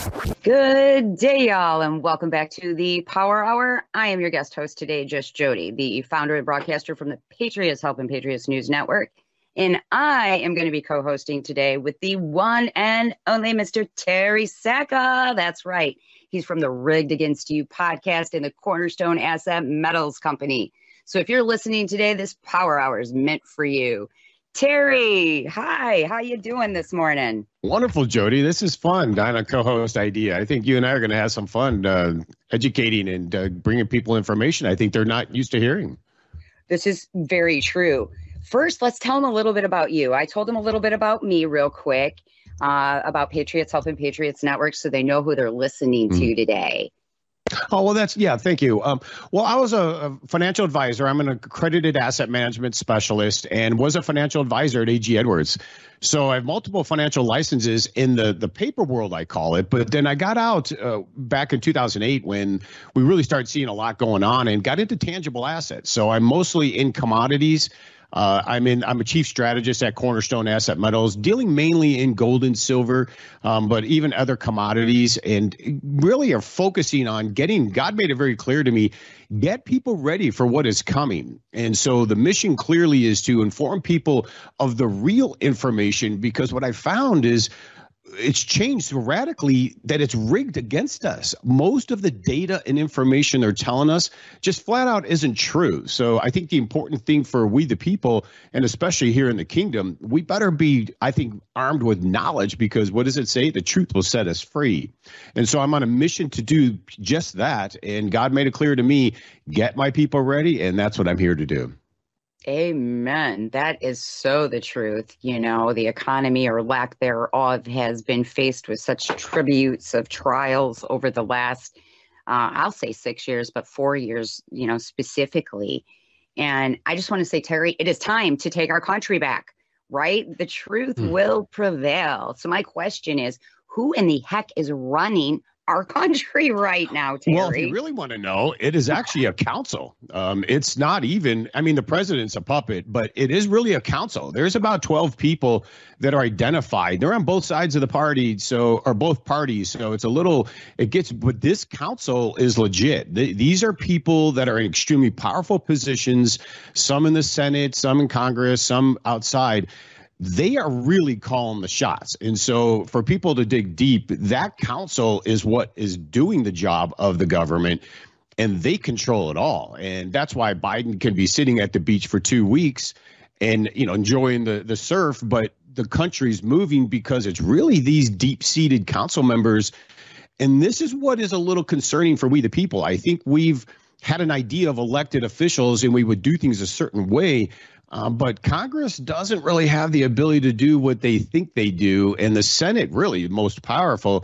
Good day, y'all, and welcome back to the Power Hour. I am your guest host today, Just Jody, the founder and broadcaster from the Patriots Helping Patriots News Network. And I am going to be co-hosting today with the one and only Mr. Terry Sacka. That's right. He's from the Rigged Against You podcast and the Cornerstone Asset Metals Company. So if you're listening today, this Power Hour is meant for you. Terry, hi. How you doing this morning? Wonderful, Jody. This is fun. On a co-host idea. I think you and I are going to have some fun educating and bringing people information I think they're not used to hearing. This is very true. First, let's tell them a little bit about you. I told them a little bit about me real quick, about Patriots Helping Patriots Network, so they know who they're listening to today. Oh, well, thank you. Well, I was a financial advisor. I'm an accredited asset management specialist and was a financial advisor at AG Edwards. So I have multiple financial licenses in the paper world, I call it. But then I got out back in 2008 when we really started seeing a lot going on and got into tangible assets. So I'm mostly in commodities. I'm a chief strategist at Cornerstone Asset Metals, dealing mainly in gold and silver, but even other commodities, and really are focusing on God made it very clear to me, get people ready for what is coming. And so the mission clearly is to inform people of the real information, because what I found is it's changed so radically that it's rigged against us. Most of the data and information they're telling us just flat out isn't true. So I think the important thing for we the people, and especially here in the kingdom, we better be, I think, armed with knowledge, because what does it say? The truth will set us free. And so I'm on a mission to do just that. And God made it clear to me, get my people ready. And that's what I'm here to do. Amen. That is so the truth. You know, the economy or lack thereof has been faced with such tributes of trials over the last, I'll say 6 years, but 4 years, you know, specifically. And I just want to say, Terry, it is time to take our country back, right? The truth will prevail. So my question is, who in the heck is running our country right now, Terry? Well, if you really want to know, it is actually a council. It's not even, the president's a puppet, but it is really a council. There's about 12 people that are identified. They're on both sides of the party, or both parties. So but this council is legit. These are people that are in extremely powerful positions, some in the Senate, some in Congress, some outside. They are really calling the shots. And so for people to dig deep, that council is what is doing the job of the government, and they control it all. And that's why Biden can be sitting at the beach for 2 weeks and, enjoying the surf, but the country's moving because it's really these deep-seated council members. And this is what is a little concerning for we the people. I think we've had an idea of elected officials and we would do things a certain way. But Congress doesn't really have the ability to do what they think they do, and the Senate really most powerful.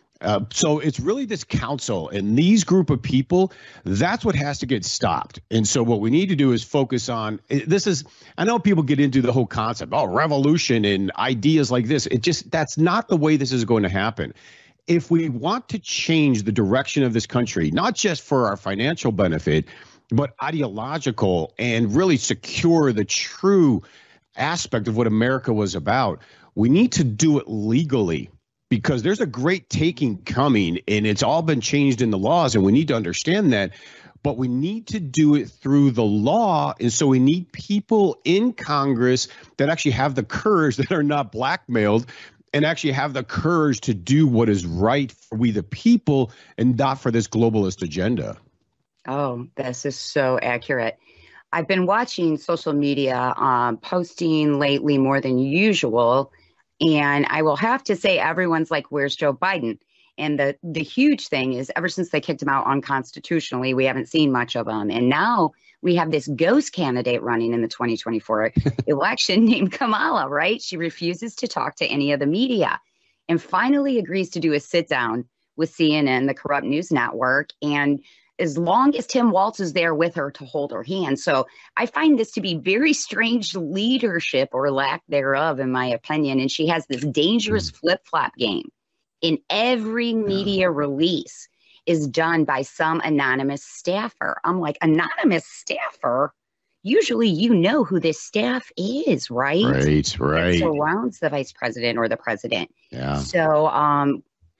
So it's really this council and these group of people. That's what has to get stopped. And so what we need to do is focus on this. I know people get into the whole concept, revolution and ideas like this. That's not the way this is going to happen. If we want to change the direction of this country, not just for our financial benefit, but ideological, and really secure the true aspect of what America was about, we need to do it legally, because there's a great taking coming, and it's all been changed in the laws, and we need to understand that. But we need to do it through the law, and so we need people in Congress that actually have the courage, that are not blackmailed, and actually have the courage to do what is right for we the people, and not for this globalist agenda. Oh, this is so accurate. I've been watching social media posting lately more than usual. And I will have to say, everyone's like, where's Joe Biden? And the huge thing is, ever since they kicked him out unconstitutionally, we haven't seen much of him. And now we have this ghost candidate running in the 2024 election named Kamala, right? She refuses to talk to any of the media and finally agrees to do a sit down with CNN, the corrupt news network. And as long as Tim Walz is there with her to hold her hand. So I find this to be very strange leadership, or lack thereof, in my opinion. And she has this dangerous flip-flop game. In every media release is done by some anonymous staffer. I'm like, anonymous staffer? Usually you know who this staff is, right? Right. It surrounds the vice president or the president. Yeah. So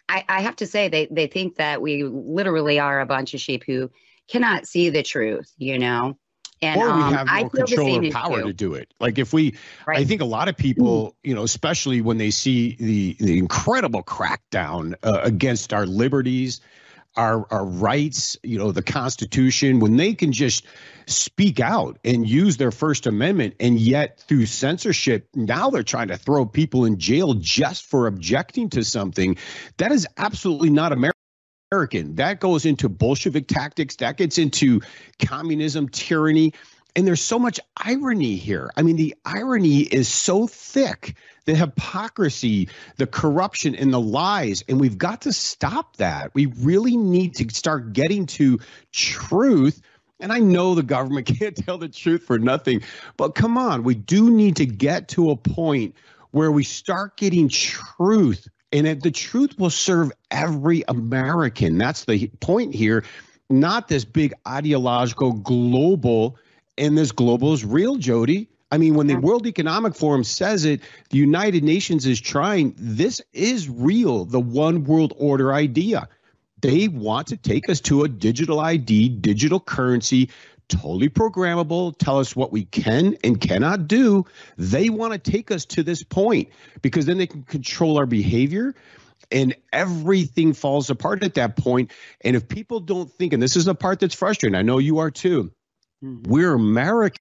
I have to say they think that we literally are a bunch of sheep who cannot see the truth, you know. And Or we have I no feel the control same or as power you, to do it. Like if we, I right? think a lot of people, you know, especially when they see the incredible crackdown against our liberties, our rights, you know, the Constitution, when they can just speak out and use their First Amendment, and yet through censorship, now they're trying to throw people in jail just for objecting to something that is absolutely not American. That goes into Bolshevik tactics, that gets into communism, tyranny. And there's so much irony here. I mean, the irony is so thick, the hypocrisy, the corruption, and the lies. And we've got to stop that. We really need to start getting to truth. And I know the government can't tell the truth for nothing, but come on, we do need to get to a point where we start getting truth, and the truth will serve every American. That's the point here, not this big ideological global. And this global is real, Jody. I mean, when the World Economic Forum says it, the United Nations is trying. This is real, the one world order idea. They want to take us to a digital ID, digital currency, totally programmable, tell us what we can and cannot do. They want to take us to this point because then they can control our behavior, and everything falls apart at that point. And if people don't think, and this is the part that's frustrating, I know you are too, we're Americans.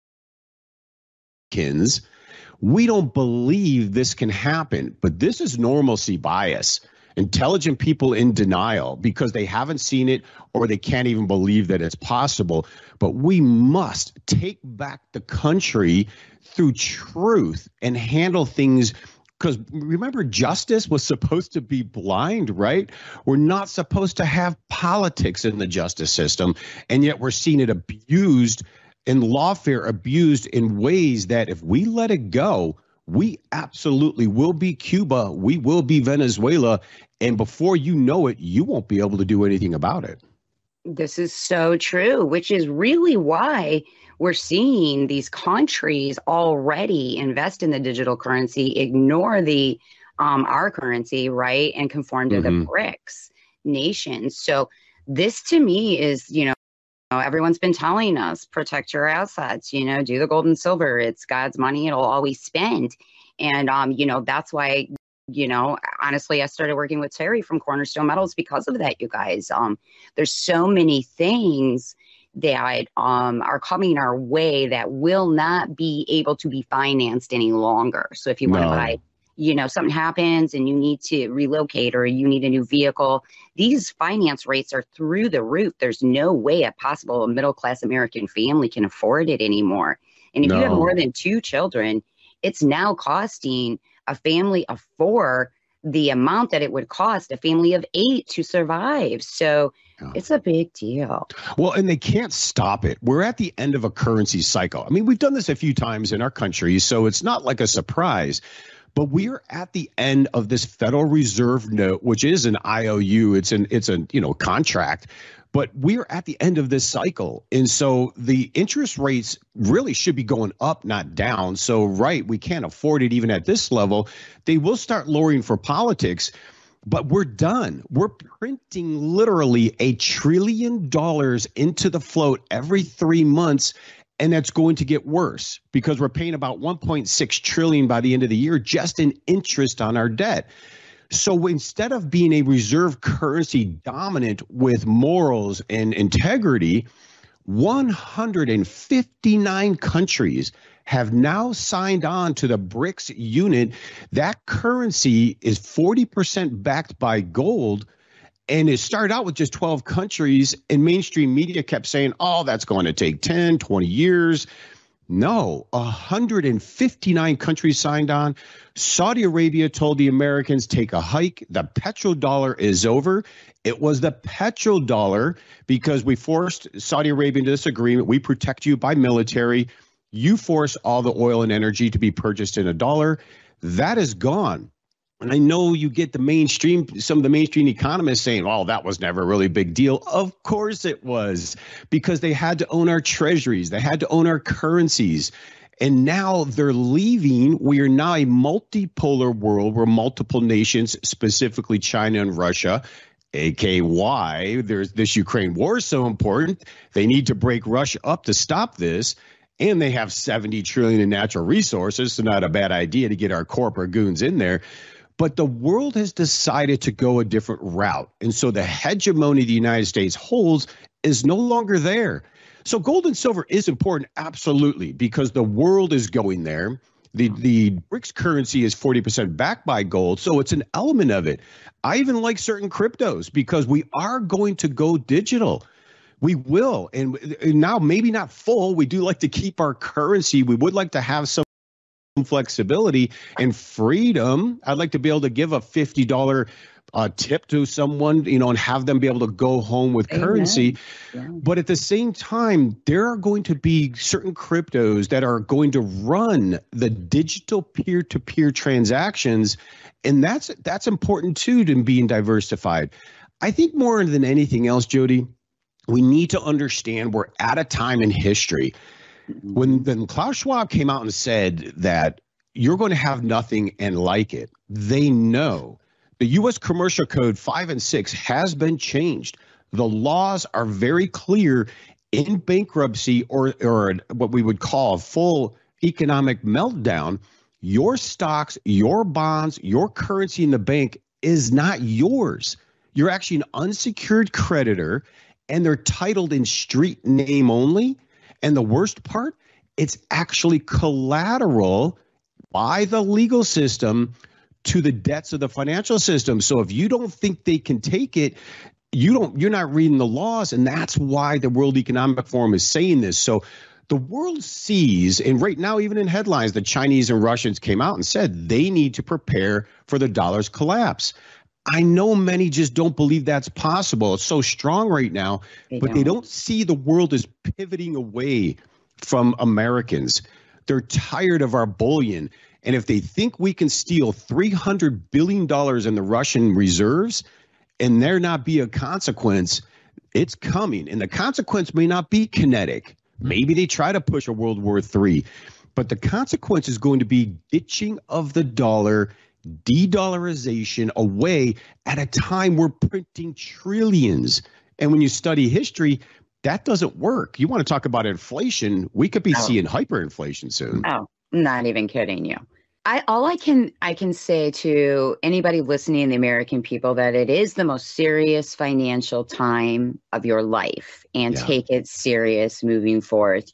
We don't believe this can happen, but this is normalcy bias. Intelligent people in denial because they haven't seen it or they can't even believe that it's possible. But we must take back the country through truth and handle things. Because remember, justice was supposed to be blind, right? We're not supposed to have politics in the justice system, and yet we're seeing it abused and lawfare abused in ways that if we let it go, we absolutely will be Cuba. We will be Venezuela. And before you know it, you won't be able to do anything about it. This is so true, which is really why we're seeing these countries already invest in the digital currency, ignore the our currency, right, and conform to the BRICS nations. So this to me is, everyone's been telling us, protect your assets, do the gold and silver. It's God's money. It'll always spend. And, that's why, honestly, I started working with Terry from Cornerstone Metals because of that, you guys. There's so many things that are coming our way that will not be able to be financed any longer. So if you want to buy, something happens and you need to relocate or you need a new vehicle, these finance rates are through the roof. There's no way a possible middle-class American family can afford it anymore. And if you have more than 2 children, it's now costing a family of 4 the amount that it would cost a family of 8 to survive. So it's a big deal. Well, and they can't stop it. We're at the end of a currency cycle. I mean, we've done this a few times in our country, so it's not like a surprise. But we're at the end of this Federal Reserve note, which is an IOU. It's a contract. But we're at the end of this cycle. And so the interest rates really should be going up, not down. So, right, we can't afford it even at this level. They will start lowering for politics, but we're done. We're printing literally $1 trillion into the float every 3 months. And that's going to get worse because we're paying about $1.6 trillion by the end of the year just in interest on our debt. So instead of being a reserve currency dominant with morals and integrity, 159 countries have now signed on to the BRICS unit. That currency is 40% backed by gold. And it started out with just 12 countries, and mainstream media kept saying, oh, that's going to take 10, 20 years. No, 159 countries signed on. Saudi Arabia told the Americans, take a hike. The petrodollar is over. It was the petrodollar because we forced Saudi Arabia into this agreement. We protect you by military. You force all the oil and energy to be purchased in a dollar. That is gone. And I know you get some of the mainstream economists saying, oh, that was never a really big deal. Of course it was, because they had to own our treasuries. They had to own our currencies. And now they're leaving. We are now a multipolar world where multiple nations, specifically China and Russia, aka why there's this Ukraine war is so important. They need to break Russia up to stop this. And they have 70 trillion in natural resources, so not a bad idea to get our corporate goons in there. But the world has decided to go a different route. And so the hegemony the United States holds is no longer there. So gold and silver is important, absolutely, because the world is going there. The BRICS currency is 40% backed by gold, so it's an element of it. I even like certain cryptos because we are going to go digital. We will. And now maybe not full. We do like to keep our currency. We would like to have some flexibility and freedom. I'd like to be able to give a $50 tip to someone, and have them be able to go home with currency. Yeah. But at the same time, there are going to be certain cryptos that are going to run the digital peer-to-peer transactions. And that's important too, to being diversified. I think more than anything else, Jody, we need to understand we're at a time in history when Klaus Schwab came out and said that you're going to have nothing and like it. They know. The U.S. Commercial Code 5 and 6 has been changed. The laws are very clear in bankruptcy or what we would call a full economic meltdown. Your stocks, your bonds, your currency in the bank is not yours. You're actually an unsecured creditor, and they're titled in street name only. And the worst part, it's actually collateral by the legal system to the debts of the financial system. So if you don't think they can take it, you're not reading the laws. And that's why the World Economic Forum is saying this. So the world sees, and right now, even in headlines, the Chinese and Russians came out and said they need to prepare for the dollar's collapse. I know many just don't believe that's possible. It's so strong right now, but they don't see the world as pivoting away from Americans. They're tired of our bullion. And if they think we can steal $300 billion in the Russian reserves and there not be a consequence, it's coming. And the consequence may not be kinetic. Maybe they try to push a World War III. But the consequence is going to be ditching of the dollar, de-dollarization away at a time we're printing trillions. And when you study history, that doesn't work. You want to talk about inflation, we could be seeing hyperinflation soon. Oh, I'm not even kidding you. All I can say to anybody listening, the American people, that it is the most serious financial time of your life, and take it serious moving forth,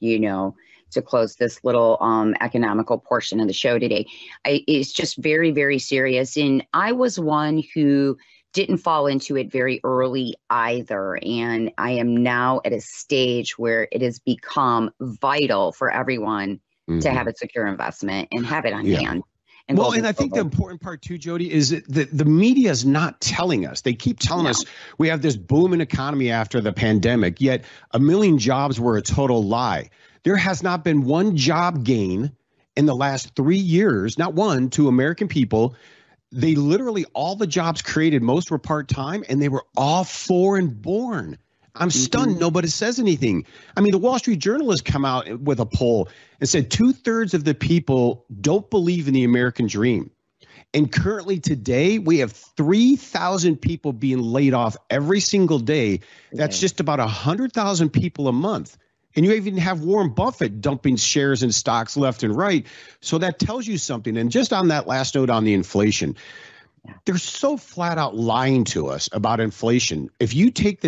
to close this little economical portion of the show today. It's just very, very serious. And I was one who didn't fall into it very early either. And I am now at a stage where it has become vital for everyone to have a secure investment and have it on hand. And I think the important part too, Jody, is that the media is not telling us. They keep telling us we have this booming economy after the pandemic, yet 1 million jobs were a total lie. There has not been one job gain in the last 3 years, not one, to American people. They literally, all the jobs created, most were part-time, and they were all foreign born. I'm stunned nobody says anything. I mean, the Wall Street Journal has come out with a poll and said 2/3 of the people don't believe in the American dream. And currently today, we have 3,000 people being laid off every single day. That's just about 100,000 people a month. And you even have Warren Buffett dumping shares in stocks left and right. So that tells you something. And just on that last note on the inflation, they're so flat out lying to us about inflation. If you take the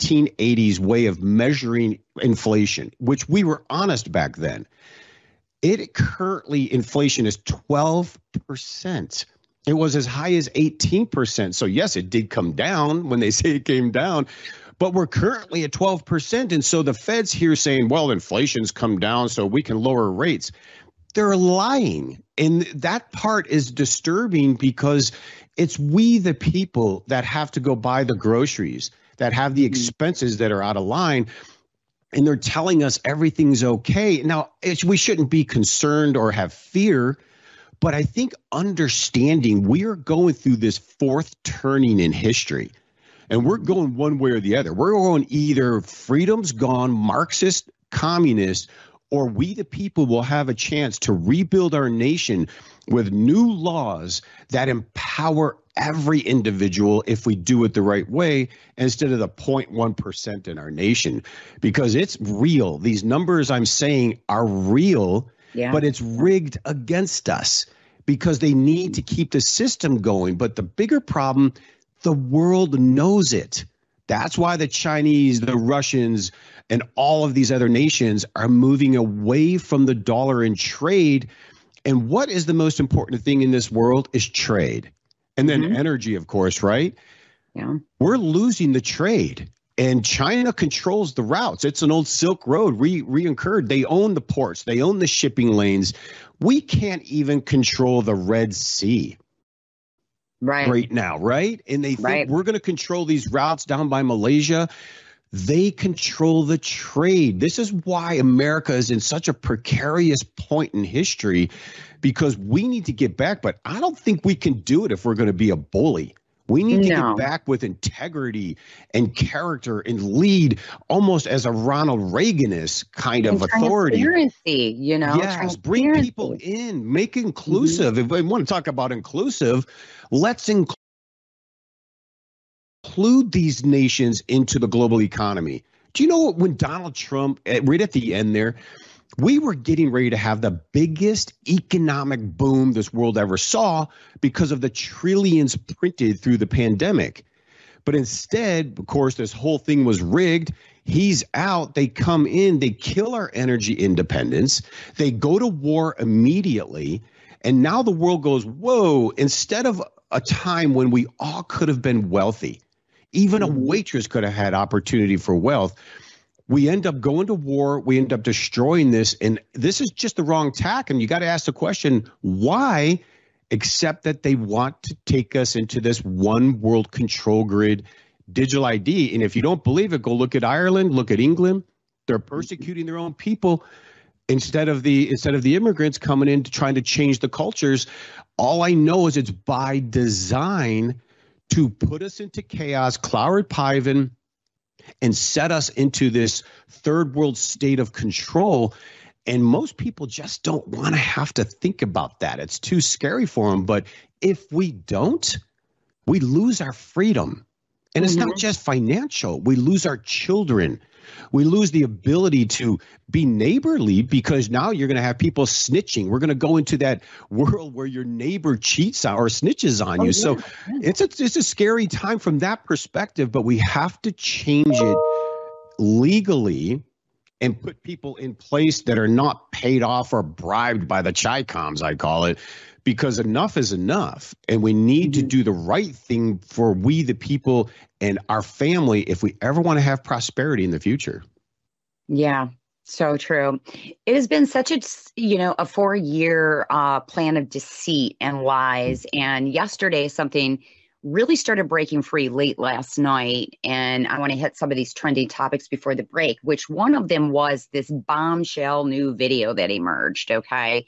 1980s way of measuring inflation, which we were honest back then, inflation is 12%. It was as high as 18%. So yes, it did come down when they say it came down, but we're currently at 12%. And so the Fed's here saying, well, inflation's come down so we can lower rates. They're lying. And that part is disturbing because it's we, the people, that have to go buy the groceries, that have the expenses that are out of line. And they're telling us everything's okay. Now, we shouldn't be concerned or have fear, but I think understanding we are going through this fourth turning in history. And we're going one way or the other. We're going either freedom's gone, Marxist, communist, or we the people will have a chance to rebuild our nation with new laws that empower every individual if we do it the right way instead of the 0.1% in our nation, because it's real. These numbers I'm saying are real, but it's rigged against us because they need to keep the system going. But the bigger problem, the world knows it. That's why the Chinese, the Russians, and all of these other nations are moving away from the dollar and trade. And what is the most important thing in this world is trade. And then energy, of course, right? Yeah. We're losing the trade. And China controls the routes. It's an old Silk Road reincurred. They own the ports. They own the shipping lanes. We can't even control the Red Sea right now, right? And they think we're going to control these routes down by Malaysia. They control the trade. This is why America is in such a precarious point in history, because we need to get back. But I don't think we can do it if we're going to be a bully. We need to get back with integrity and character and lead almost as a Ronald Reaganist kind of authority. Transparency, Yes, bring people in, make inclusive. If we want to talk about inclusive, let's include these nations into the global economy. Do you know when Donald Trump, right at the end there, we were getting ready to have the biggest economic boom this world ever saw because of the trillions printed through the pandemic. But instead, of course, this whole thing was rigged. He's out. They come in. They kill our energy independence. They go to war immediately. And now the world goes, whoa, instead of a time when we all could have been wealthy, even a waitress could have had opportunity for wealth. We end up going to war. We end up destroying this. And this is just the wrong tack. And you got to ask the question, why? Except that they want to take us into this one world control grid digital ID. And if you don't believe it, go look at Ireland, look at England. They're persecuting their own people instead of the immigrants coming in to trying to change the cultures. All I know is it's by design to put us into chaos, Cloward Piven, and set us into this third world state of control. And most people just don't want to have to think about that. It's too scary for them. But if we don't, we lose our freedom. And it's not just financial. We lose our children. We lose the ability to be neighborly because now you're going to have people snitching. We're going to go into that world where your neighbor cheats or snitches on you. So it's a scary time from that perspective, but we have to change it legally and put people in place that are not paid off or bribed by the Chi-Coms, I call it, because enough is enough. And we need to do the right thing for we, the people, and our family if we ever want to have prosperity in the future. Yeah, so true. It has been such a 4-year plan of deceit and lies. And yesterday, something really started breaking free late last night. And I want to hit some of these trending topics before the break, which one of them was this bombshell new video that emerged. Okay.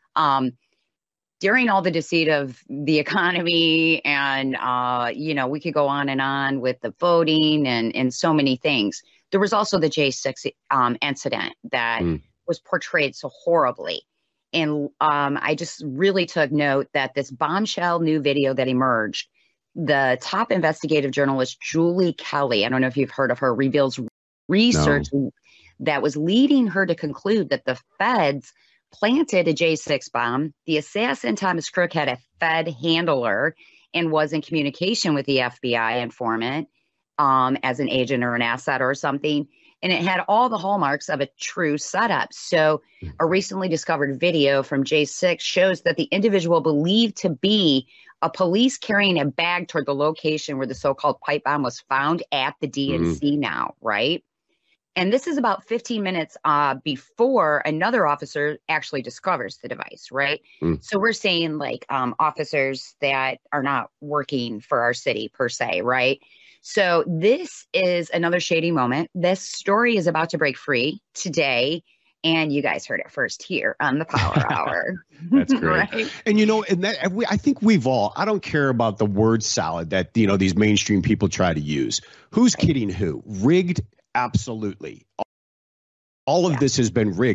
During all the deceit of the economy and, we could go on with the voting and so many things. There was also the J6 incident that was portrayed so horribly. And I just really took note that this bombshell new video that emerged, the top investigative journalist, Julie Kelly, I don't know if you've heard of her, reveals research that was leading her to conclude that the feds planted a J6 bomb. The assassin, Thomas Crook, had a Fed handler and was in communication with the FBI informant as an agent or an asset or something. And it had all the hallmarks of a true setup. So a recently discovered video from J6 shows that the individual believed to be a police carrying a bag toward the location where the so-called pipe bomb was found at the DNC now, right? And this is about 15 minutes before another officer actually discovers the device, right? So we're saying officers that are not working for our city per se, right? So this is another shady moment. This story is about to break free today. And you guys heard it first here on the Power Hour. That's great. Right? And, I think we've all, I don't care about the word salad that, these mainstream people try to use. Who's kidding who? Rigged? Absolutely. All of this has been rigged.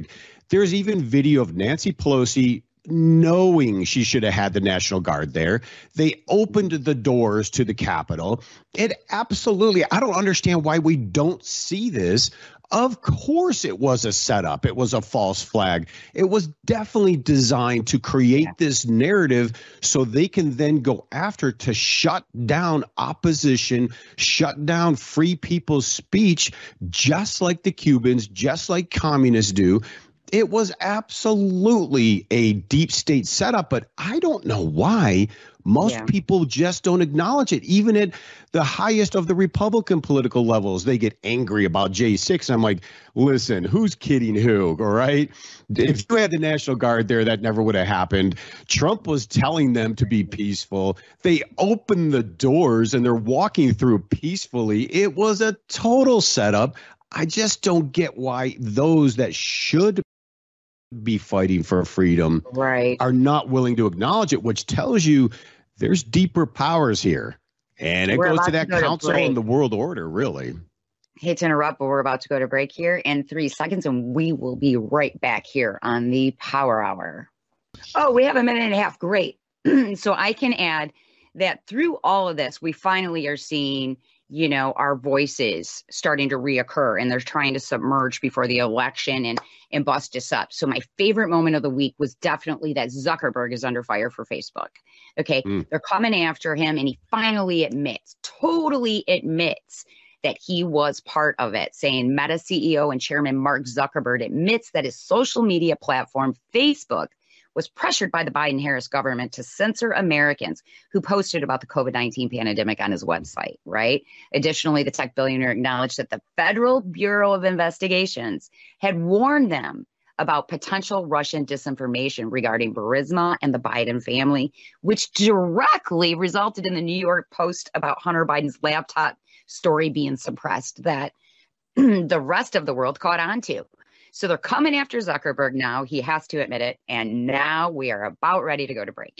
There's even video of Nancy Pelosi knowing she should have had the National Guard there. They opened the doors to the Capitol. It absolutely, I don't understand why we don't see this. Of course it was a setup. It was a false flag. It was definitely designed to create this narrative so they can then go after to shut down opposition, shut down free people's speech, just like the Cubans, just like communists do. It was absolutely a deep state setup, but I don't know why most people just don't acknowledge it. Even at the highest of the Republican political levels, they get angry about J6. I'm like, listen, who's kidding who? All right. If you had the National Guard there, that never would have happened. Trump was telling them to be peaceful. They opened the doors and they're walking through peacefully. It was a total setup. I just don't get why those that should be fighting for freedom are not willing to acknowledge it, which tells you there's deeper powers here. And it goes to that council and the world order, really. Hate to interrupt, but we're about to go to break here in 3 seconds, and we will be right back here on the Power Hour. Oh, we have a minute and a half. Great. So I can add that through all of this, we finally are seeing our voices starting to reoccur, and they're trying to submerge before the election and bust us up. So my favorite moment of the week was definitely that Zuckerberg is under fire for Facebook. Okay. They're coming after him, and he finally totally admits that he was part of it, saying Meta CEO and chairman Mark Zuckerberg admits that his social media platform, Facebook, was pressured by the Biden-Harris government to censor Americans who posted about the COVID-19 pandemic on his website, right? Additionally, the tech billionaire acknowledged that the Federal Bureau of Investigations had warned them about potential Russian disinformation regarding Burisma and the Biden family, which directly resulted in the New York Post about Hunter Biden's laptop story being suppressed that the rest of the world caught on to. So they're coming after Zuckerberg now. He has to admit it. And now we are about ready to go to break.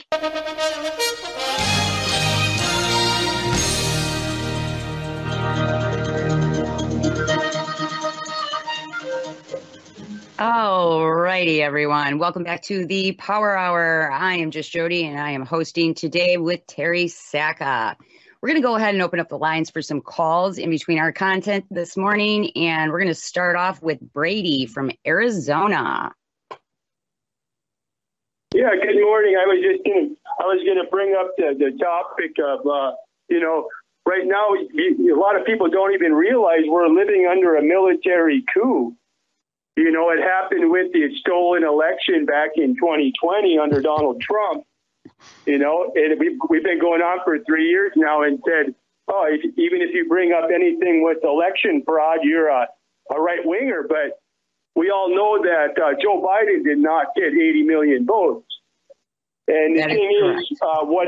All righty, everyone. Welcome back to the Power Hour. I am just Jody, and I am hosting today with Terry Sacka. We're going to go ahead and open up the lines for some calls in between our content this morning. And we're going to start off with Brady from Arizona. Yeah, good morning. I was going to bring up the topic of, right now, a lot of people don't even realize we're living under a military coup. It happened with the stolen election back in 2020 under Donald Trump. And we've been going on for 3 years now and said, even if you bring up anything with election fraud, you're a right winger. But we all know that Joe Biden did not get 80 million votes. And the thing is,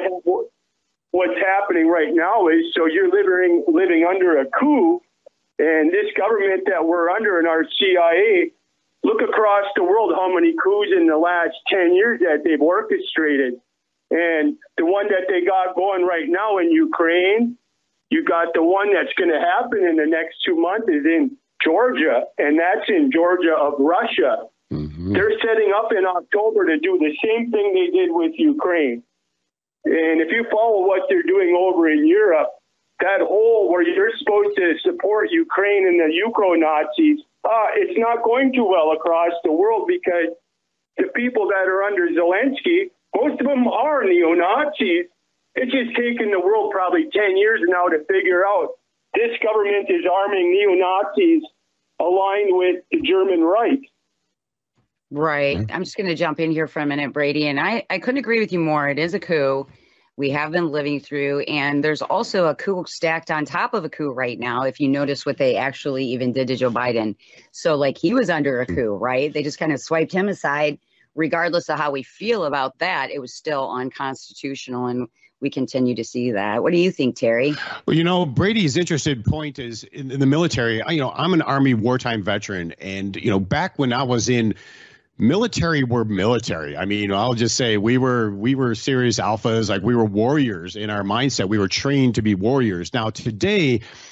what's happening right now is, so you're living under a coup, and this government that we're under in our CIA, look across the world how many coups in the last 10 years that they've orchestrated. And the one that they got going right now in Ukraine, you got the one that's going to happen in the next 2 months is in Georgia, and that's in Georgia of Russia. Mm-hmm. They're setting up in October to do the same thing they did with Ukraine. And if you follow what they're doing over in Europe, that whole where you're supposed to support Ukraine and the Ukro-Nazis, it's not going too well across the world because the people that are under Zelensky, most of them are neo-Nazis. It's just taken the world probably 10 years now to figure out this government is arming neo-Nazis aligned with the German Reich. Right. I'm just going to jump in here for a minute, Brady. And I couldn't agree with you more. It is a coup we have been living through. And there's also a coup stacked on top of a coup right now, if you notice what they actually even did to Joe Biden. So he was under a coup, right? They just kind of swiped him aside. Regardless of how we feel about that, it was still unconstitutional, and we continue to see that. What do you think, Terry? Well, Brady's interested point is in the military. I'm an Army wartime veteran, and back when I was in military, we're military. I'll just say we were serious alphas, we were warriors in our mindset. We were trained to be warriors. Now today,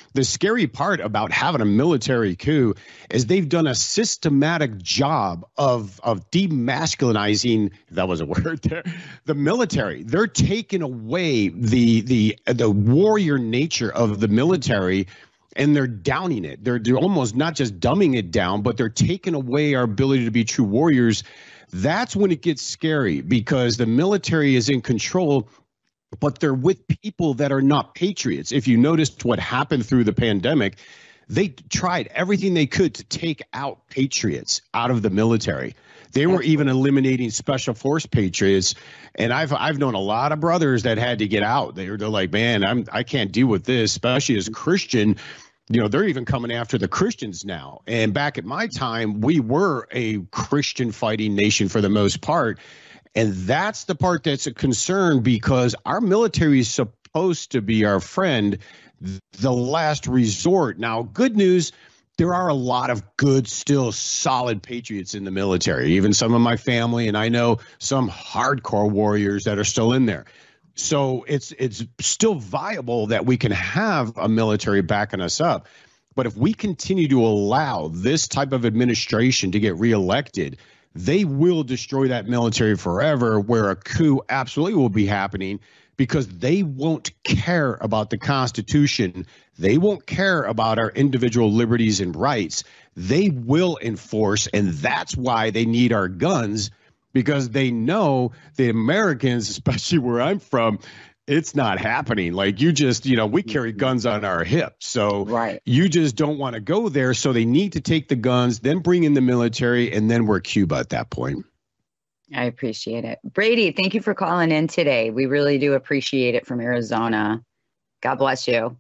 The scary part about having a military coup is they've done a systematic job of demasculinizing, if that was a word there, the military. They're taking away the warrior nature of the military, and they're downing it. They're almost not just dumbing it down, but they're taking away our ability to be true warriors. That's when it gets scary, because the military is in control, but they're with people that are not patriots. If you noticed what happened through the pandemic, they tried everything they could to take out patriots out of the military. They were even eliminating special force patriots. And I've known a lot of brothers that had to get out. They're like, man, I can't deal with this, especially as Christian. You know, they're even coming after the Christians now. And back at my time, we were a Christian fighting nation for the most part. And that's the part that's a concern, because our military is supposed to be our friend, the last resort. Now, good news, there are a lot of good, still solid patriots in the military, even some of my family. And I know some hardcore warriors that are still in there. So it's still viable that we can have a military backing us up. But if we continue to allow this type of administration to get reelected, they will destroy that military forever, where a coup absolutely will be happening, because they won't care about the Constitution. They won't care about our individual liberties and rights. They will enforce, and that's why they need our guns, because they know the Americans, especially where I'm from, it's not happening. Like, you just, we carry guns on our hips. So You just don't want to go there. So they need to take the guns, then bring in the military, and then we're Cuba at that point. I appreciate it. Brady, thank you for calling in today. We really do appreciate it, from Arizona. God bless you.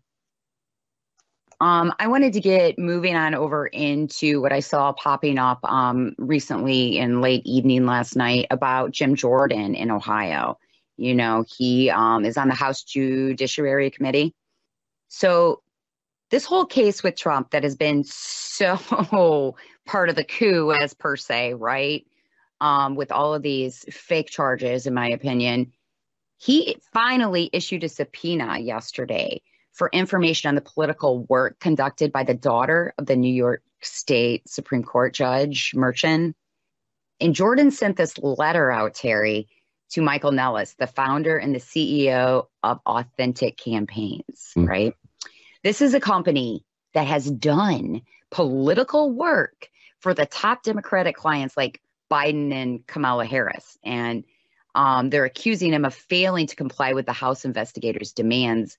I wanted to get moving on over into what I saw popping up recently in late evening last night about Jim Jordan in Ohio. He is on the House Judiciary Committee. So this whole case with Trump that has been so part of the coup, as per se, right? With all of these fake charges, in my opinion, he finally issued a subpoena yesterday for information on the political work conducted by the daughter of the New York State Supreme Court Judge Merchan. And Jordan sent this letter out, Terry, to Michael Nellis, the founder and the CEO of Authentic Campaigns, right? This is a company that has done political work for the top Democratic clients like Biden and Kamala Harris. And they're accusing him of failing to comply with the House investigators' demands.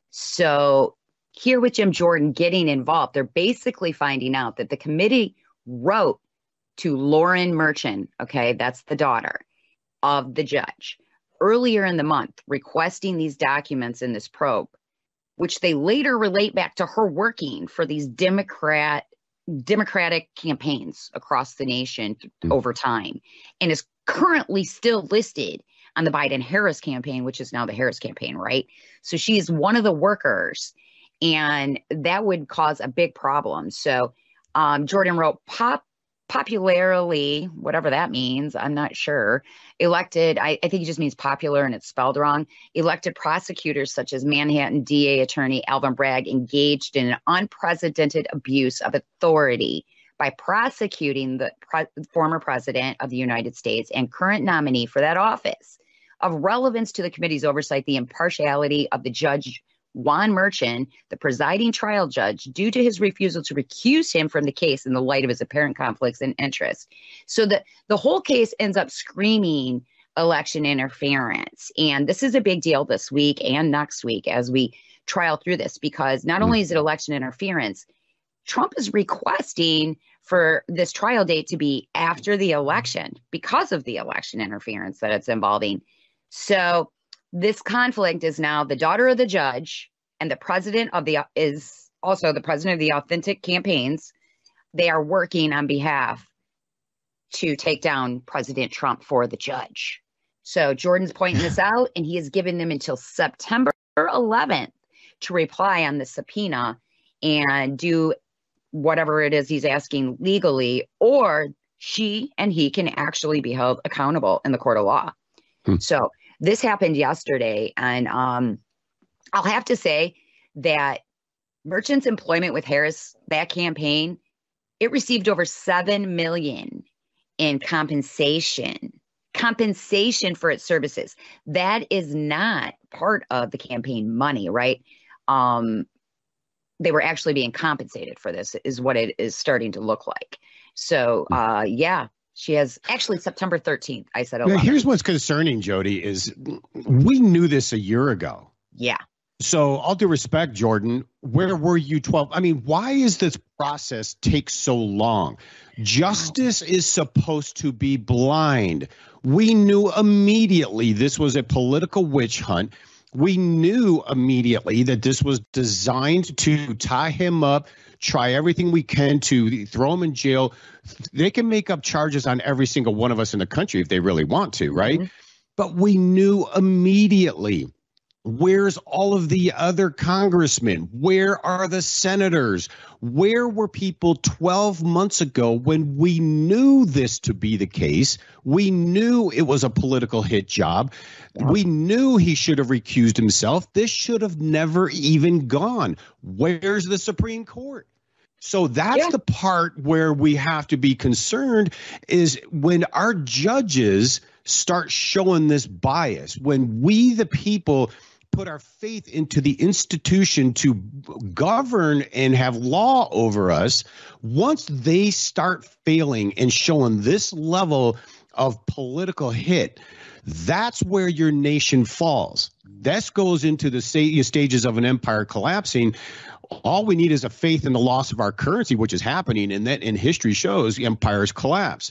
So here with Jim Jordan getting involved, they're basically finding out that the committee wrote to Lauren Merchan, okay, that's the daughter of the judge, earlier in the month, requesting these documents in this probe, which they later relate back to her working for these Democratic campaigns across the nation over time, and is currently still listed on the Biden-Harris campaign, which is now the Harris campaign, right? So she is one of the workers, and that would cause a big problem. So Jordan wrote, popularly, whatever that means, I'm not sure, elected, I think it just means popular and it's spelled wrong, elected prosecutors such as Manhattan DA attorney Alvin Bragg engaged in an unprecedented abuse of authority by prosecuting the former president of the United States and current nominee for that office. Of relevance to the committee's oversight, the impartiality of the judge Juan Merchan, the presiding trial judge, due to his refusal to recuse him from the case in the light of his apparent conflicts and interest. So the whole case ends up screaming election interference. And this is a big deal this week and next week as we trial through this, because not only is it election interference, Trump is requesting for this trial date to be after the election because of the election interference that it's involving. So this conflict is now the daughter of the judge and the president of is also the president of the Authentic Campaigns. They are working on behalf to take down President Trump for the judge. So Jordan's pointing this out, and he has given them until September 11th to reply on the subpoena and do whatever it is he's asking legally, or she and he can actually be held accountable in the court of law. So this happened yesterday, and I'll have to say that Merchant's employment with Harris, that campaign, it received over $7 million in compensation for its services. That is not part of the campaign money, right? They were actually being compensated for this, is what it is starting to look like. So, yeah, she has actually September 13th. I said, here's what's concerning, Jody, is we knew this a year ago. Yeah. So all due respect, Jordan, where were you 12? I mean, why is this process take so long? Justice is supposed to be blind. We knew immediately this was a political witch hunt. We knew immediately that this was designed to tie him up, try everything we can to throw him in jail. They can make up charges on every single one of us in the country if they really want to, right? Mm-hmm. But we knew immediately. Where's all of the other congressmen? Where are the senators? Where were people 12 months ago when we knew this to be the case? We knew it was a political hit job. We knew he should have recused himself. This should have never even gone. Where's the Supreme Court? So that's the part where we have to be concerned, is when our judges start showing this bias, when we, the people, put our faith into the institution to govern and have law over us. Once they start failing and showing this level of political hit, that's where your nation falls. That goes into the stages of an empire collapsing. All we need is a faith in the loss of our currency, which is happening, and that in history shows empires collapse.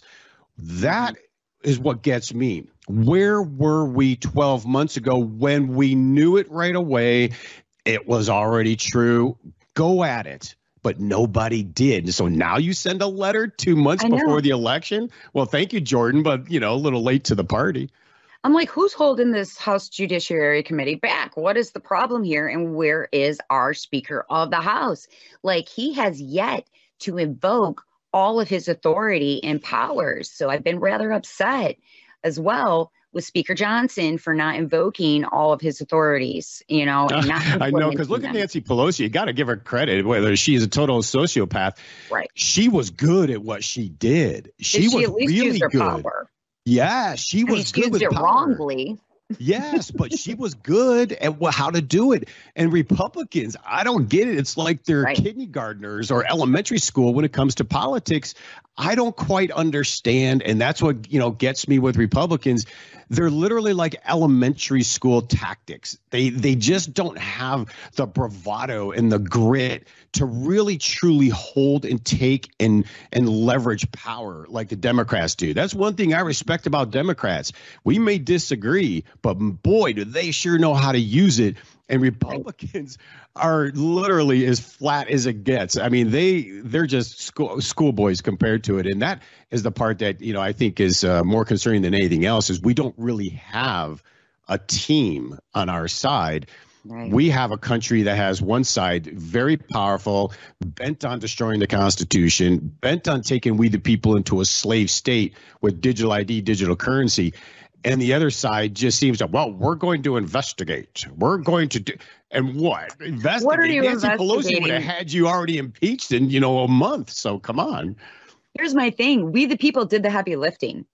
That is what gets me. Where were we 12 months ago when we knew it right away? It was already true. Go at it. But nobody did. So now you send a letter 2 months before the election? Well, thank you, Jordan, but, you know, a little late to the party. I'm like, who's holding this House Judiciary Committee back? What is the problem here? And where is our Speaker of the House? Like, he has yet to invoke all of his authority and powers. So I've been rather upset as well with Speaker Johnson for not invoking all of his authorities, you know. And not I know, because look at Nancy Pelosi. You got to give her credit, whether she is a total sociopath. Right. She was good at what she did. She was at least really used her good. Power? Yeah, she was good with it power. Wrongly. Yes, but she was good at how to do it. And Republicans, I don't get it. It's like they're kindergartners or elementary school when it comes to politics. I don't quite understand. And that's what, you know, gets me with Republicans. They're literally like elementary school tactics. They just don't have the bravado and the grit to really truly hold and take and leverage power like the Democrats do. That's one thing I respect about Democrats. We may disagree, but boy, do they sure know how to use it. And Republicans are literally as flat as it gets. I mean, they're just schoolboys compared to it. And that is the part that, you know, I think is more concerning than anything else, is we don't really have a team on our side. Right. We have a country that has one side very powerful, bent on destroying the Constitution, bent on taking we the people into a slave state with digital ID, digital currency. And the other side just seems to, well, we're going to investigate. We're going to do, and what? Investigate? What are you Nancy Pelosi would have had you already impeached in, you know, a month. So come on. Here's my thing. We, the people, did the heavy lifting.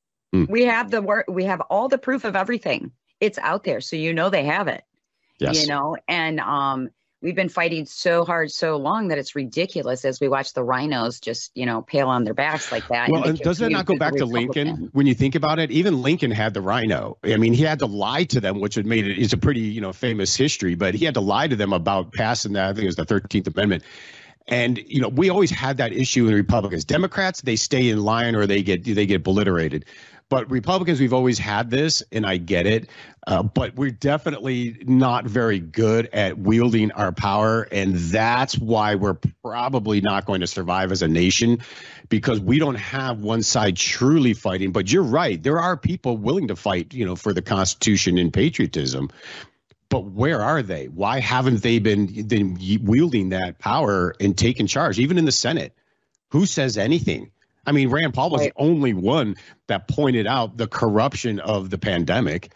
We have the work. We have all the proof of everything. It's out there. So, you know, they have it, you know, and we've been fighting so hard, so long that it's ridiculous as we watch the rhinos just, you know, pale on their backs like that. Well, and does that not go back to Lincoln? When you think about it, even Lincoln had the rhino. I mean, he had to lie to them, which had made it is a pretty, you know, famous history, but he had to lie to them about passing that. I think it was the 13th Amendment. And, you know, we always had that issue in Republicans. Democrats, they stay in line or they get obliterated. But Republicans, we've always had this, and I get it. But we're definitely not very good at wielding our power. And that's why we're probably not going to survive as a nation, because we don't have one side truly fighting. But you're right. There are people willing to fight, you know, for the Constitution and patriotism. But where are they? Why haven't they been wielding that power and taking charge, even in the Senate? Who says anything? I mean, Rand Paul was the only one that pointed out the corruption of the pandemic.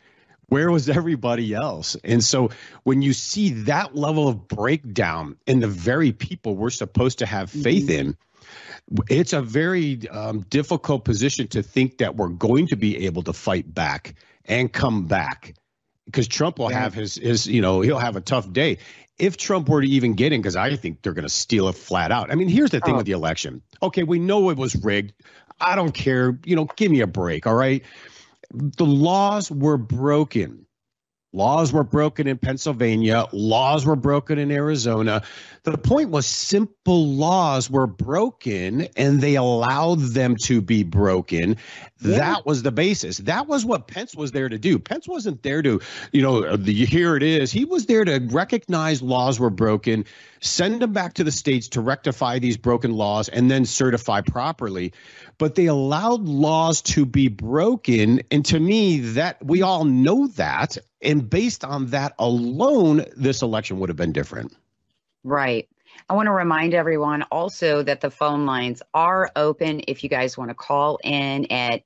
Where was everybody else? And so when you see that level of breakdown in the very people we're supposed to have faith in, it's a very difficult position to think that we're going to be able to fight back and come back, because Trump will have his, he'll have a tough day if Trump were to even get in, because I think they're going to steal it flat out. I mean, here's the thing with the election. Okay, we know it was rigged. I don't care. Give me a break. All right. The laws were broken. Laws were broken in Pennsylvania. Laws were broken in Arizona. The point was simple laws were broken, and they allowed them to be broken. Yeah. That was the basis. That was what Pence was there to do. Pence wasn't there to, here it is. He was there to recognize laws were broken, send them back to the states to rectify these broken laws, and then certify properly. But they allowed laws to be broken. And to me, that we all know that. And based on that alone, this election would have been different. Right. I want to remind everyone also that the phone lines are open if you guys want to call in at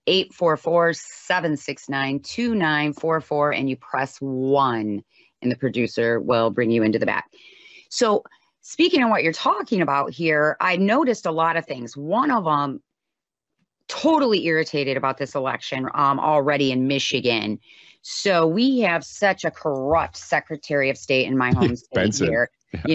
844-769-2944, and you press 1 and the producer will bring you into the back. So speaking of what you're talking about here, I noticed a lot of things. One of them, totally irritated about this election already in Michigan. So we have such a corrupt Secretary of State in my home state Benson. Here.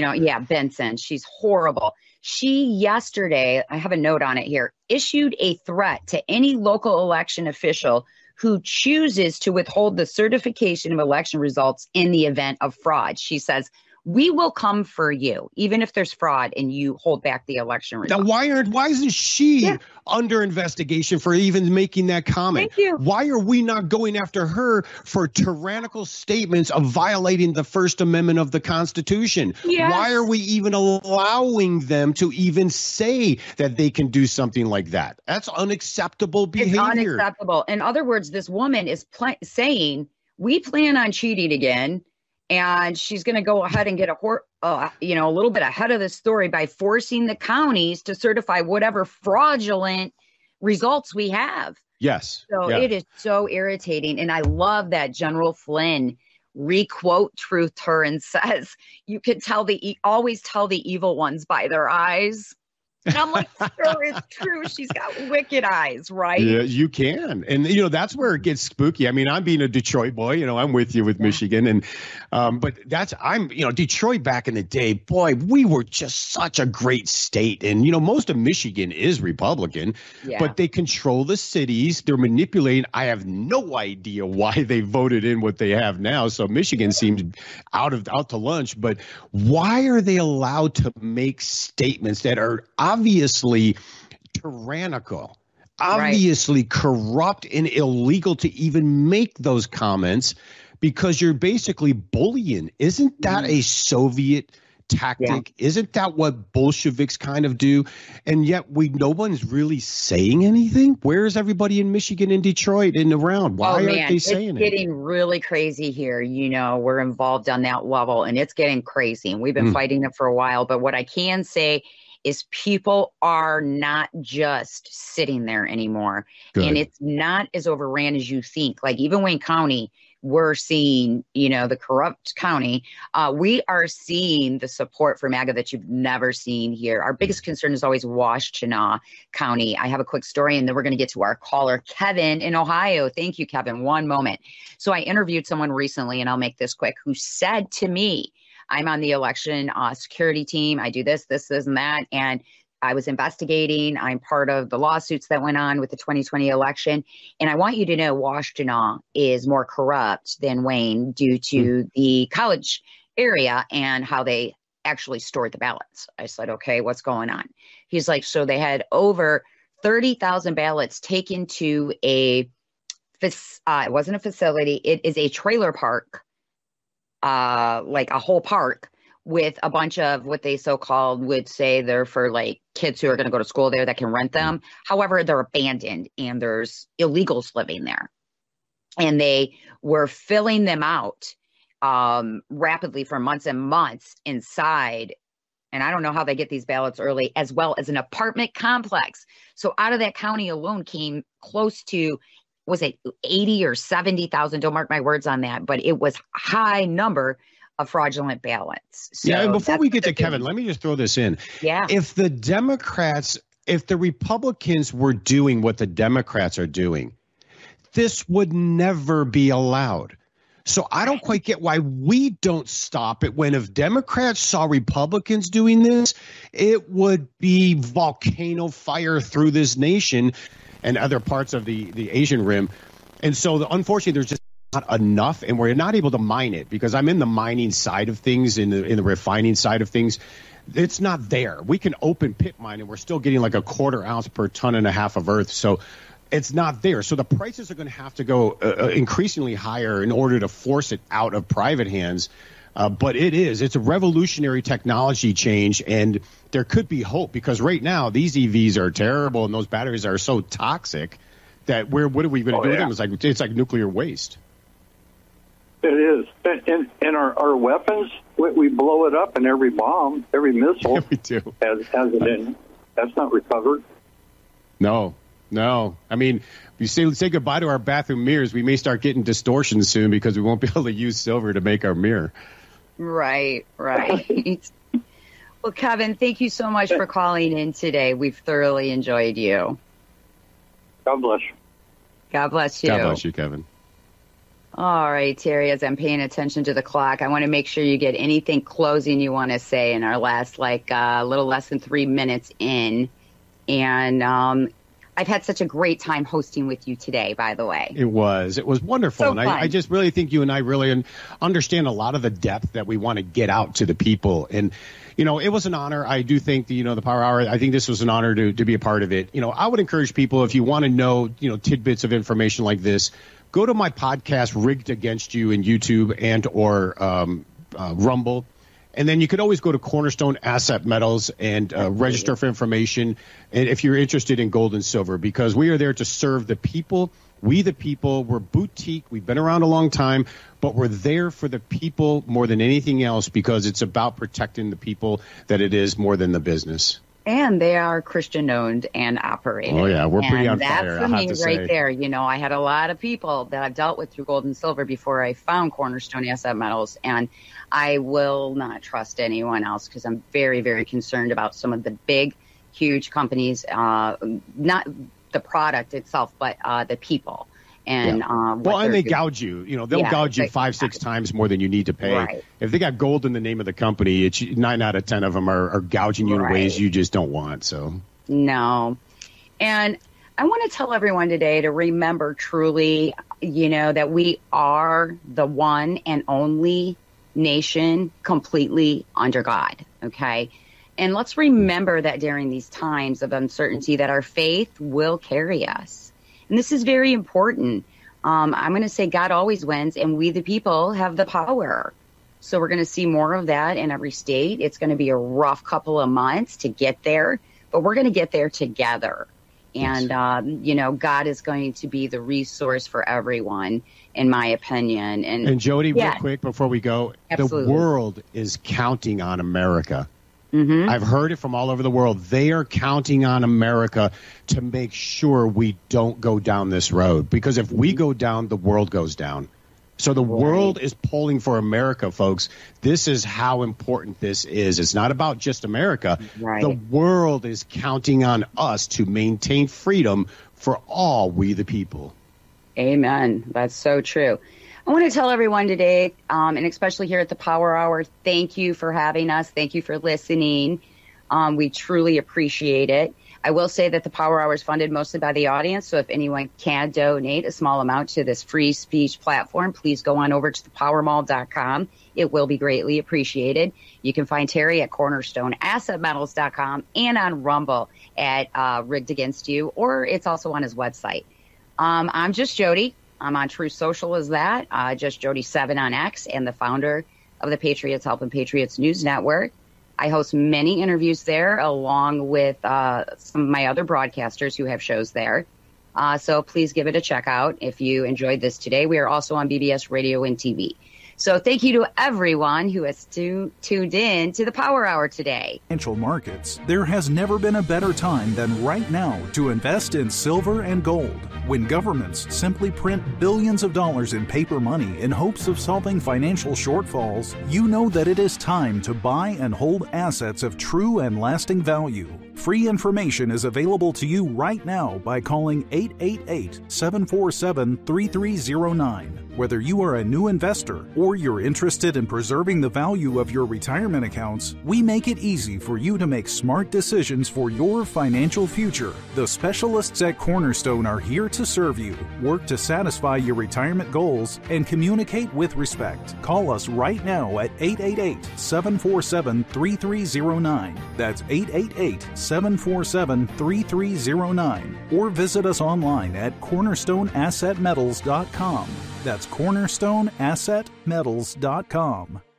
Benson. She's horrible. She yesterday, I have a note on it here, issued a threat to any local election official who chooses to withhold the certification of election results in the event of fraud. She says, we will come for you, even if there's fraud and you hold back the election results. Now, why isn't she under investigation for even making that comment? Thank you. Why are we not going after her for tyrannical statements of violating the First Amendment of the Constitution? Yes. Why are we even allowing them to even say that they can do something like that? That's unacceptable behavior. It's unacceptable. In other words, this woman is saying, we plan on cheating again. And she's going to go ahead and get a little bit ahead of the story by forcing the counties to certify whatever fraudulent results we have. Yes. So It is so irritating. And I love that General Flynn requote truthed her and says, you could always tell the evil ones by their eyes. And I'm like, sure, it's true. She's got wicked eyes, right? Yeah, you can. And, that's where it gets spooky. I mean, I'm being a Detroit boy, I'm with you with Michigan. And, but Detroit back in the day, boy, we were just such a great state. And, most of Michigan is Republican, but they control the cities. They're manipulating. I have no idea why they voted in what they have now. So Michigan seems out to lunch. But why are they allowed to make statements that are obviously tyrannical, obviously corrupt and illegal to even make those comments, because you're basically bullying? Isn't that a Soviet tactic? Yeah. Isn't that what Bolsheviks kind of do? And yet no one's really saying anything. Where is everybody in Michigan and Detroit and around? Why aren't they saying it? It's getting really crazy here. We're involved on that level, and it's getting crazy. And we've been fighting it for a while. But what I can say is people are not just sitting there anymore. Good. And it's not as overran as you think. Like even Wayne County, we're seeing, the corrupt county, we are seeing the support for MAGA that you've never seen here. Our biggest concern is always Washtenaw County. I have a quick story, and then we're going to get to our caller, Kevin in Ohio. Thank you, Kevin. One moment. So I interviewed someone recently, and I'll make this quick, who said to me, I'm on the election security team. I do this, and that. And I was investigating. I'm part of the lawsuits that went on with the 2020 election. And I want you to know Washtenaw is more corrupt than Wayne due to the college area and how they actually stored the ballots. I said, okay, what's going on? He's like, so they had over 30,000 ballots taken to it wasn't a facility. It is a trailer park, like a whole park, with a bunch of what they so-called would say they're for like kids who are going to go to school there that can rent them. However, they're abandoned and there's illegals living there. And they were filling them out rapidly for months and months inside. And I don't know how they get these ballots early, as well as an apartment complex. So out of that county alone came close to was it 80 or 70,000? Don't mark my words on that, but it was high number of fraudulent ballots. So yeah, and before we get to Kevin, let me just throw this in. Yeah. If the Republicans were doing what the Democrats are doing, this would never be allowed. So I don't quite get why we don't stop it when if Democrats saw Republicans doing this, it would be volcano fire through this nation and other parts of the Asian Rim. And so unfortunately, there's just not enough, and we're not able to mine it because I'm in the mining side of things, in the refining side of things. It's not there. We can open pit mine, and we're still getting like a 1/4 ounce per ton and a half of earth. So it's not there. So the prices are going to have to go increasingly higher in order to force it out of private hands. But it's a revolutionary technology change, and there could be hope because right now these EVs are terrible and those batteries are so toxic that what are we going to do with them? It's like nuclear waste. It is. And our weapons, we blow it up in every bomb, every missile. Yeah, we do. Has it in. That's not recovered. No. I mean, if you say goodbye to our bathroom mirrors, we may start getting distortions soon because we won't be able to use silver to make our mirror. Right. Well, Kevin, thank you so much for calling in today. We've thoroughly enjoyed you. God bless you. God bless you. God bless you, Kevin. All right, Terry, as I'm paying attention to the clock, I want to make sure you get anything closing you want to say in our last, little less than 3 minutes in. And I've had such a great time hosting with you today, by the way. It was wonderful. So and I just really think you and I really understand a lot of the depth that we want to get out to the people. And, it was an honor. I do think the Power Hour, I think this was an honor to be a part of it. I would encourage people, if you want to know, tidbits of information like this, go to my podcast, Rigged Against You, in YouTube and or Rumble. And then you could always go to Cornerstone Asset Metals and register for information. And if you're interested in gold and silver, because we are there to serve the people. We, the people, we're boutique. We've been around a long time, but we're there for the people more than anything else because it's about protecting the people that it is more than the business. And they are Christian-owned and operated. Oh, yeah. We're pretty on fire, I have to say. Right there. I had a lot of people that I've dealt with through gold and silver before I found Cornerstone Asset Metals. And I will not trust anyone else because I'm very, very concerned about some of the big, huge companies, not the product itself, but the people. And and they gouge you. They'll gouge you 5-6 times more than you need to pay. Right. If they got gold in the name of the company, it's 9 out of 10 of them are gouging you in ways you just don't want. So no, and I want to tell everyone today to remember truly, that we are the one and only nation completely under God. Okay. And let's remember that during these times of uncertainty that our faith will carry us. And this is very important. I'm going to say God always wins, and we, the people, have the power. So we're going to see more of that in every state. It's going to be a rough couple of months to get there, but we're going to get there together. And, God is going to be the resource for everyone, in my opinion. And Jody, real quick before we go, absolutely. The world is counting on America. Mm-hmm. I've heard it from all over the world. They are counting on America to make sure we don't go down this road. Because if we go down, the world goes down. So the world is pulling for America, folks. This is how important this is. It's not about just America. Right. The world is counting on us to maintain freedom for all we the people. Amen. That's so true. I want to tell everyone today, and especially here at the Power Hour, thank you for having us. Thank you for listening. We truly appreciate it. I will say that the Power Hour is funded mostly by the audience, so if anyone can donate a small amount to this free speech platform, please go on over to thepowermall.com. It will be greatly appreciated. You can find Terry at cornerstoneassetmetals.com and on Rumble at Rigged Against You, or it's also on his website. I'm just Jody. I'm on True Social as that, just Jody7 on X, and the founder of the Patriots Helping Patriots News Network. I host many interviews there, along with some of my other broadcasters who have shows there. So please give it a check out if you enjoyed this today. We are also on BBS Radio and TV. So thank you to everyone who has tuned in to the Power Hour today. Financial markets, there has never been a better time than right now to invest in silver and gold. When governments simply print billions of dollars in paper money in hopes of solving financial shortfalls, you know that it is time to buy and hold assets of true and lasting value. Free information is available to you right now by calling 888-747-3309. Whether you are a new investor or you're interested in preserving the value of your retirement accounts, we make it easy for you to make smart decisions for your financial future. The specialists at Cornerstone are here to serve you, work to satisfy your retirement goals, and communicate with respect. Call us right now at 888-747-3309. That's 888-747-3309. Or visit us online at cornerstoneassetmetals.com. That's cornerstoneassetmetals.com.